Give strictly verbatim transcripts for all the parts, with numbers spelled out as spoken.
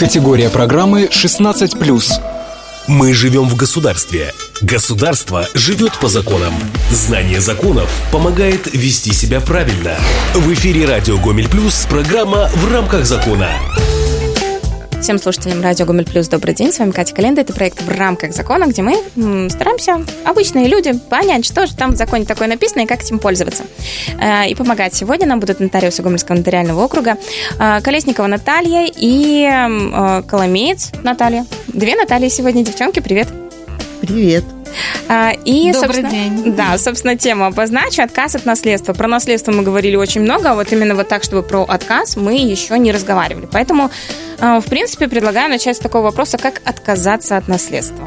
Категория программы шестнадцать плюс. Мы живем в государстве. Государство живет по законам. Знание законов помогает вести себя правильно. В эфире радио Гомель Плюс, программа «В рамках закона». Всем слушателям радио Гомель Плюс добрый день. С вами Катя Календа. Это проект «В рамках закона», где мы м, стараемся, обычные люди, понять, что же там в законе такое написано и как этим пользоваться. Э, и помогать сегодня нам будут нотариусы Гомельского нотариального округа э, Колесникова Наталья и э, Коломеец Наталья. Две Натальи сегодня, девчонки, привет. Привет. И, Добрый день. Да, собственно, тему обозначу. Отказ от наследства. Про наследство мы говорили очень много, а вот именно вот так, чтобы про отказ мы еще не разговаривали. Поэтому, в принципе, предлагаю начать с такого вопроса, как отказаться от наследства.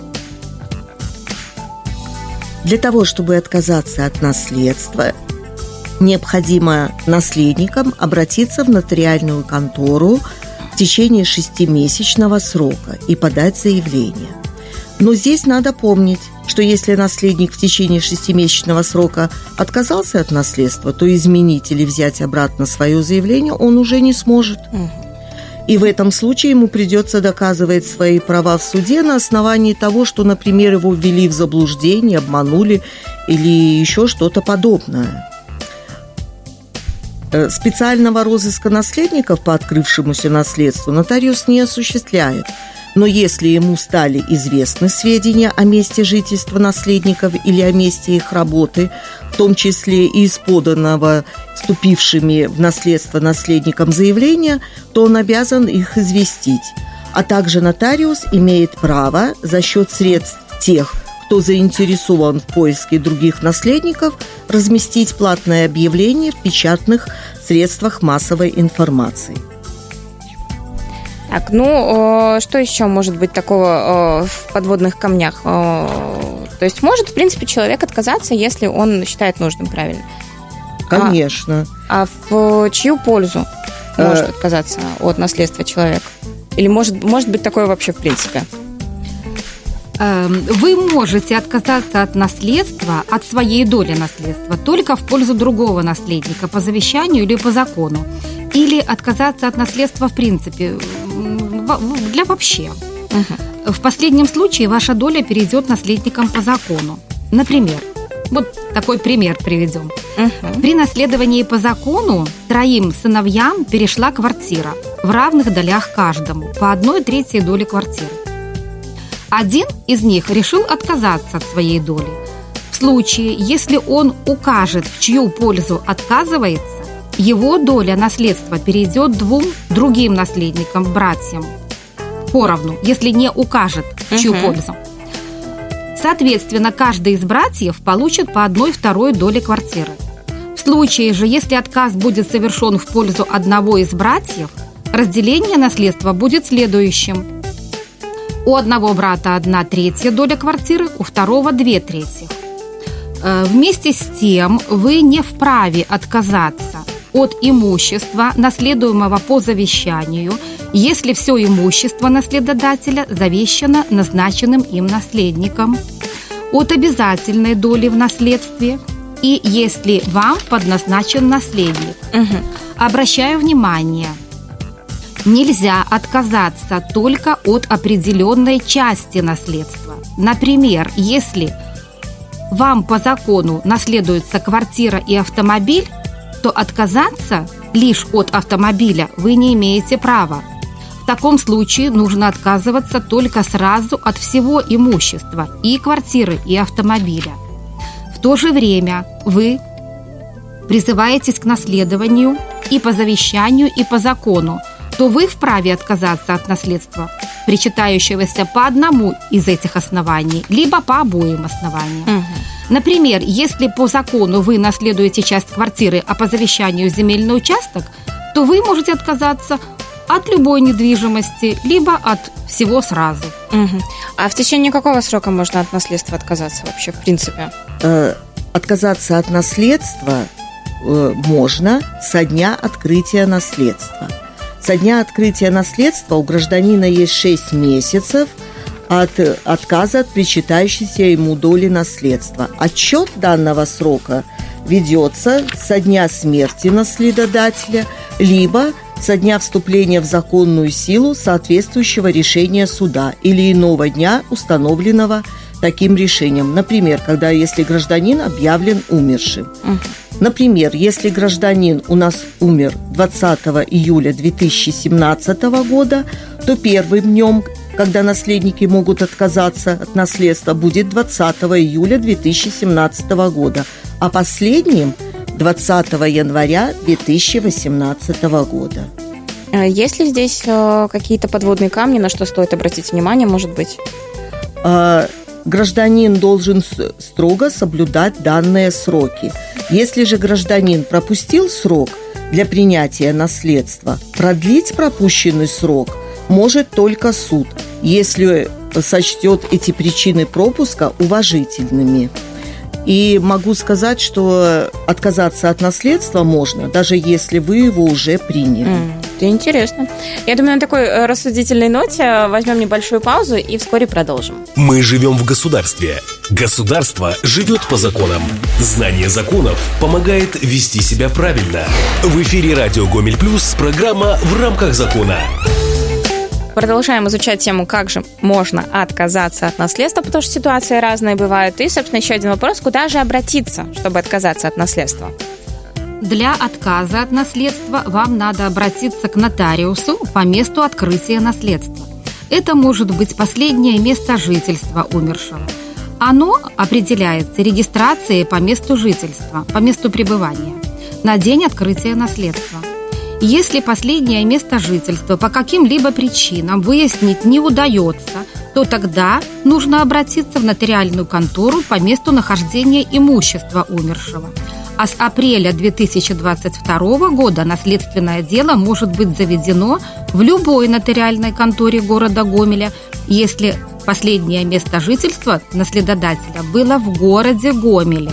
Для того, чтобы отказаться от наследства, необходимо наследникам обратиться в нотариальную контору в течение шестимесячного срока и подать заявление. Но здесь надо помнить, что если наследник в течение шестимесячного срока отказался от наследства, то изменить или взять обратно свое заявление он уже не сможет. Угу. И в этом случае ему придется доказывать свои права в суде на основании того, что, например, его ввели в заблуждение, обманули или еще что-то подобное. Специального розыска наследников по открывшемуся наследству нотариус не осуществляет. Но если ему стали известны сведения о месте жительства наследников или о месте их работы, в том числе и из поданного вступившими в наследство наследникам заявления, то он обязан их известить. А также нотариус имеет право за счет средств тех, кто заинтересован в поиске других наследников, разместить платное объявление в печатных средствах массовой информации. Так, ну, что еще может быть такого в подводных камнях? То есть может, в принципе, человек отказаться, если он считает нужным, правильно? Конечно. А, а в чью пользу может а... отказаться от наследства человек? Или может, может быть такое вообще в принципе? Вы можете отказаться от наследства, от своей доли наследства, только в пользу другого наследника по завещанию или по закону. Или отказаться от наследства в принципе, для вообще. Угу. В последнем случае ваша доля перейдет наследникам по закону. Например, вот такой пример приведем. Угу. При наследовании по закону троим сыновьям перешла квартира в равных долях каждому, по одной третьей доли квартиры. Один из них решил отказаться от своей доли. В случае, если он укажет, в чью пользу отказывается, его доля наследства перейдет двум другим наследникам, братьям, поровну, если не укажет, в чью uh-huh. пользу. Соответственно, каждый из братьев получит по одной второй доли квартиры. В случае же, если отказ будет совершен в пользу одного из братьев, разделение наследства будет следующим. У одного брата одна третья доля квартиры, у второго две трети. Вместе с тем вы не вправе отказаться от имущества, наследуемого по завещанию, если все имущество наследодателя завещано назначенным им наследником, от обязательной доли в наследстве и если вам предназначен наследник. Угу. Обращаю внимание, нельзя отказаться только от определенной части наследства. Например, если вам по закону наследуется квартира и автомобиль, то отказаться лишь от автомобиля вы не имеете права. В таком случае нужно отказываться только сразу от всего имущества, и квартиры, и автомобиля. В то же время вы призываетесь к наследованию и по завещанию, и по закону, то вы вправе отказаться от наследства, причитающегося по одному из этих оснований, либо по обоим основаниям. Угу. Например, если по закону вы наследуете часть квартиры, а по завещанию земельный участок, то вы можете отказаться от любой недвижимости, либо от всего сразу. Угу. А в течение какого срока можно от наследства отказаться вообще, в принципе? Э, отказаться от наследства э, можно со дня открытия наследства. Со дня открытия наследства у гражданина есть шесть месяцев от отказа от причитающейся ему доли наследства. Отчет данного срока ведется со дня смерти наследодателя, либо со дня вступления в законную силу соответствующего решения суда или иного дня, установленного таким решением. Например, когда если гражданин объявлен умершим. Uh-huh. Например, если гражданин у нас умер двадцатого июля две тысячи семнадцатого года, то первым днем, когда наследники могут отказаться от наследства, будет двадцатого июля две тысячи семнадцатого года, а последним двадцатого января две тысячи восемнадцатого года. Есть ли здесь какие-то подводные камни, на что стоит обратить внимание, может быть? Гражданин должен строго соблюдать данные сроки. Если же гражданин пропустил срок для принятия наследства, продлить пропущенный срок может только суд, если сочтет эти причины пропуска уважительными. И могу сказать, что отказаться от наследства можно, даже если вы его уже приняли. Mm, это интересно. Я думаю, на такой рассудительной ноте возьмем небольшую паузу и вскоре продолжим. Мы живем в государстве. Государство живет по законам. Знание законов помогает вести себя правильно. В эфире радио Гомель Плюс программа «В рамках закона». Продолжаем изучать тему, как же можно отказаться от наследства, потому что ситуации разные бывают. И, собственно, еще один вопрос, куда же обратиться, чтобы отказаться от наследства? Для отказа от наследства вам надо обратиться к нотариусу по месту открытия наследства. Это может быть последнее место жительства умершего. Оно определяется регистрацией по месту жительства, по месту пребывания на день открытия наследства. Если последнее место жительства по каким-либо причинам выяснить не удается, то тогда нужно обратиться в нотариальную контору по месту нахождения имущества умершего. А с апреля две тысячи двадцать второго года наследственное дело может быть заведено в любой нотариальной конторе города Гомеля, если последнее место жительства наследодателя было в городе Гомеле.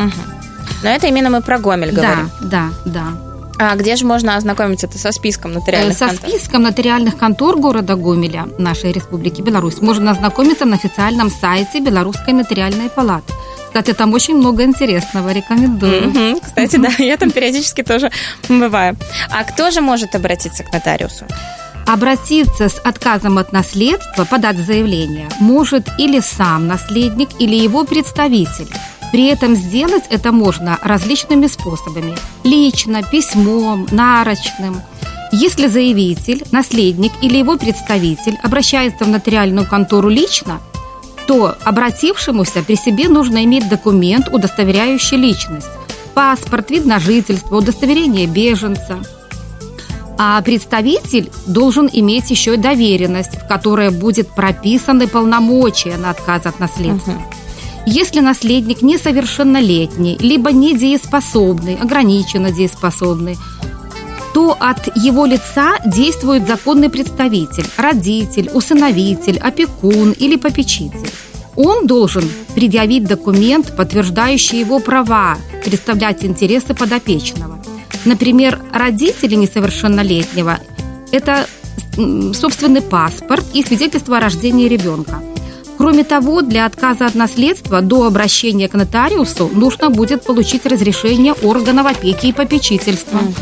Угу. Но это именно мы про Гомель говорим. Да, да, да. А где же можно ознакомиться со списком нотариальных Со контор? Со списком нотариальных контор города Гомеля нашей Республики Беларусь можно ознакомиться на официальном сайте Белорусской нотариальной палаты. Кстати, там очень много интересного, рекомендую. Mm-hmm. Кстати, да, я там периодически тоже бываю. А кто же может обратиться к нотариусу? Обратиться с отказом от наследства, подать заявление, может или сам наследник, или его представитель. При этом сделать это можно различными способами – лично, письмом, нарочным. Если заявитель, наследник или его представитель обращается в нотариальную контору лично, то обратившемуся при себе нужно иметь документ, удостоверяющий личность – паспорт, вид на жительство, удостоверение беженца. А представитель должен иметь еще и доверенность, в которой будет прописаны полномочия на отказ от наследства. Угу. Если наследник несовершеннолетний, либо недееспособный, ограниченно дееспособный, то от его лица действует законный представитель, родитель, усыновитель, опекун или попечитель. Он должен предъявить документ, подтверждающий его права, представлять интересы подопечного. Например, родители несовершеннолетнего – это собственный паспорт и свидетельство о рождении ребенка. Кроме того, для отказа от наследства до обращения к нотариусу нужно будет получить разрешение органов опеки и попечительства. Угу.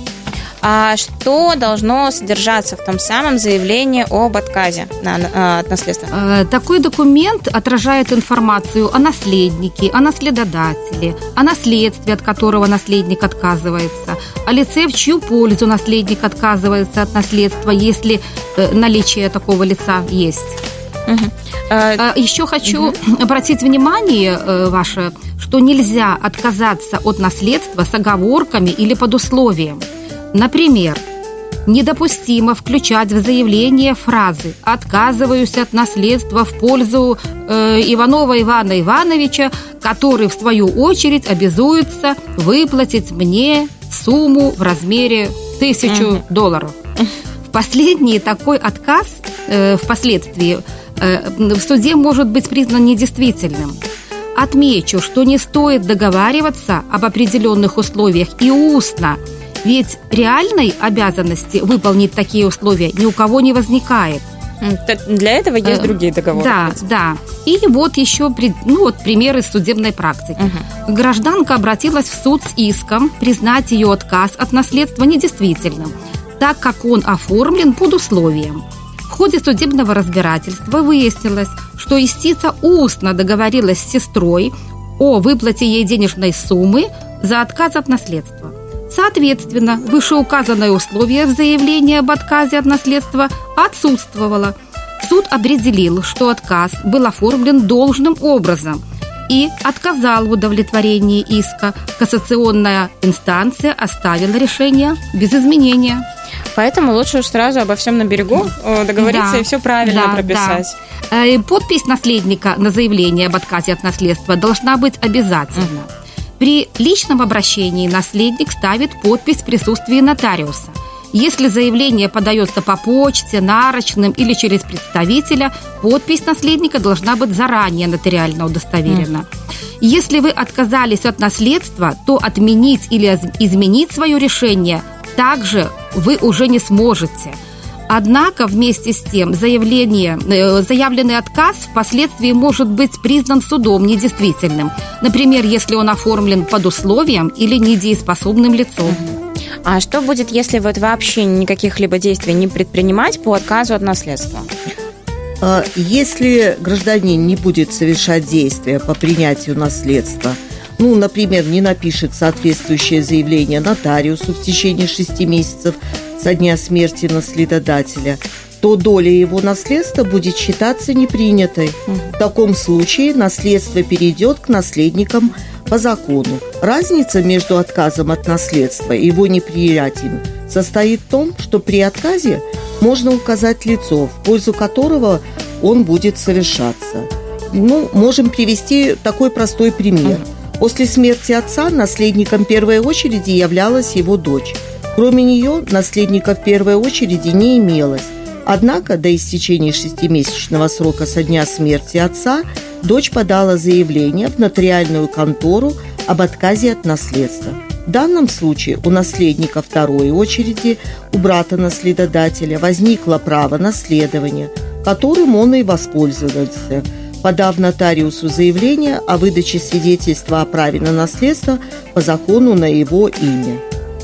А что должно содержаться в том самом заявлении об отказе от наследства? Такой документ отражает информацию о наследнике, о наследодателе, о наследстве, от которого наследник отказывается, о лице, в чью пользу наследник отказывается от наследства, если наличие такого лица есть. Угу. Еще хочу угу. обратить внимание ваше, что нельзя отказаться от наследства с оговорками или под условием. Например, недопустимо включать в заявление фразы «отказываюсь от наследства в пользу э, Иванова Ивана Ивановича, который, в свою очередь, обязуется выплатить мне сумму в размере тысячу угу. долларов». В последний такой отказ э, впоследствии э, в суде может быть признан недействительным. Отмечу, что не стоит договариваться об определенных условиях и устно, ведь реальной обязанности выполнить такие условия ни у кого не возникает. Для этого есть другие договоры. Да, да. И вот еще ну, вот примеры судебной практики. Угу. Гражданка обратилась в суд с иском признать ее отказ от наследства недействительным. так как он оформлен под условием. В ходе судебного разбирательства выяснилось, что истица устно договорилась с сестрой о выплате ей денежной суммы за отказ от наследства. Соответственно, вышеуказанное условие в заявлении об отказе от наследства отсутствовало. Суд определил, что отказ был оформлен должным образом и отказал в удовлетворении иска. Кассационная инстанция оставила решение без изменения. Поэтому лучше уж сразу обо всем на берегу договориться Да, и все правильно да, прописать. да. Э, Подпись наследника на заявление об отказе от наследства должна быть обязательна. При личном обращении наследник ставит подпись в присутствии нотариуса. Если заявление подается по почте, нарочным или через представителя, подпись наследника должна быть заранее нотариально удостоверена. Если вы отказались от наследства, то отменить или изменить свое решение также вы уже не сможете. Однако вместе с тем заявление, э, заявленный отказ впоследствии может быть признан судом недействительным. Например, если он оформлен под условием или недееспособным лицом. А что будет, если вот вообще никаких либо действий не предпринимать по отказу от наследства? Если гражданин не будет совершать действия по принятию наследства, ну, например, не напишет соответствующее заявление нотариусу в течение шести месяцев со дня смерти наследодателя, то доля его наследства будет считаться непринятой. В таком случае наследство перейдет к наследникам по закону. Разница между отказом от наследства и его неприятием состоит в том, что при отказе можно указать лицо, в пользу которого он будет совершаться. Ну, можем привести такой простой пример. После смерти отца наследником первой очереди являлась его дочь. Кроме нее наследника в первой очереди не имелось. Однако до истечения шестимесячного срока со дня смерти отца дочь подала заявление в нотариальную контору об отказе от наследства. В данном случае у наследника второй очереди, у брата наследодателя, возникло право наследования, которым он и воспользовался, подав нотариусу заявление о выдаче свидетельства о праве на наследство по закону на его имя.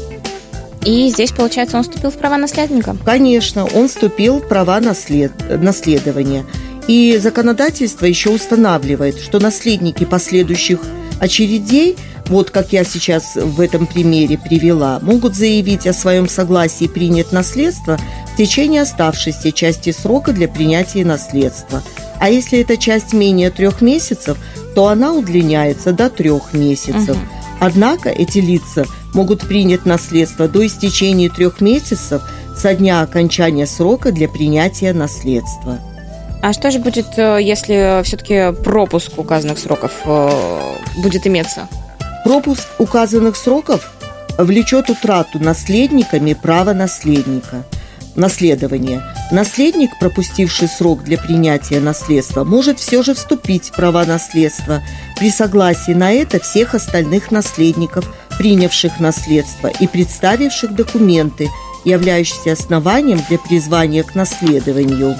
И здесь, получается, он вступил в права наследника? Конечно, он вступил в права наслед... наследования. И законодательство еще устанавливает, что наследники последующих очередей, вот как я сейчас в этом примере привела, могут заявить о своем согласии принять наследство в течение оставшейся части срока для принятия наследства. А если эта часть менее трех месяцев, то она удлиняется до трех месяцев. Угу. Однако эти лица могут принять наследство до истечения трех месяцев со дня окончания срока для принятия наследства. А что же будет, если все-таки пропуск указанных сроков будет иметься? Пропуск указанных сроков влечет утрату наследниками права наследника. Наследование. Наследник, пропустивший срок для принятия наследства, может все же вступить в права наследства при согласии на это всех остальных наследников, принявших наследство и представивших документы, являющиеся основанием для призвания к наследованию.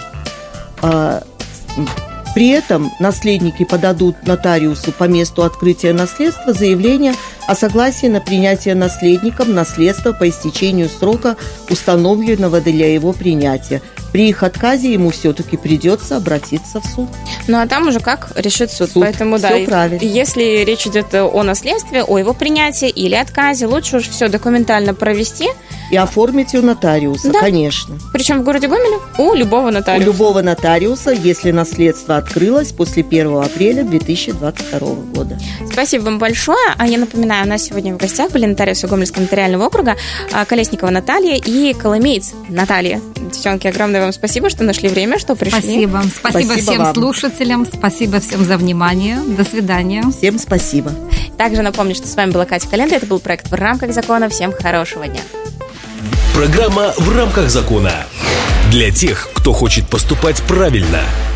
При этом наследники подадут нотариусу по месту открытия наследства заявление о согласии на принятие наследником наследства по истечению срока, установленного для его принятия. При их отказе ему все-таки придется обратиться в суд. Ну, а там уже как решит суд. суд. Поэтому, все да, правильно. Если речь идет о наследстве, о его принятии или отказе, лучше уж все документально провести. И оформить у нотариуса, да. Конечно. Причем в городе Гомеле у любого нотариуса. У любого нотариуса, если наследство открылось после первого апреля две тысячи двадцать второго года. Спасибо вам большое. А я напоминаю, у нас сегодня в гостях были нотариусы Гомельского нотариального округа Колесникова Наталья и Коломеец Наталья. Девчонки, огромное вам спасибо, что нашли время, что пришли. Спасибо. Спасибо, спасибо всем вам. Слушателям. Спасибо всем за внимание. До свидания. Всем спасибо. Также напомню, что с вами была Катя Календа. Это был проект «В рамках закона». Всем хорошего дня. Программа «В рамках закона». Для тех, кто хочет поступать правильно.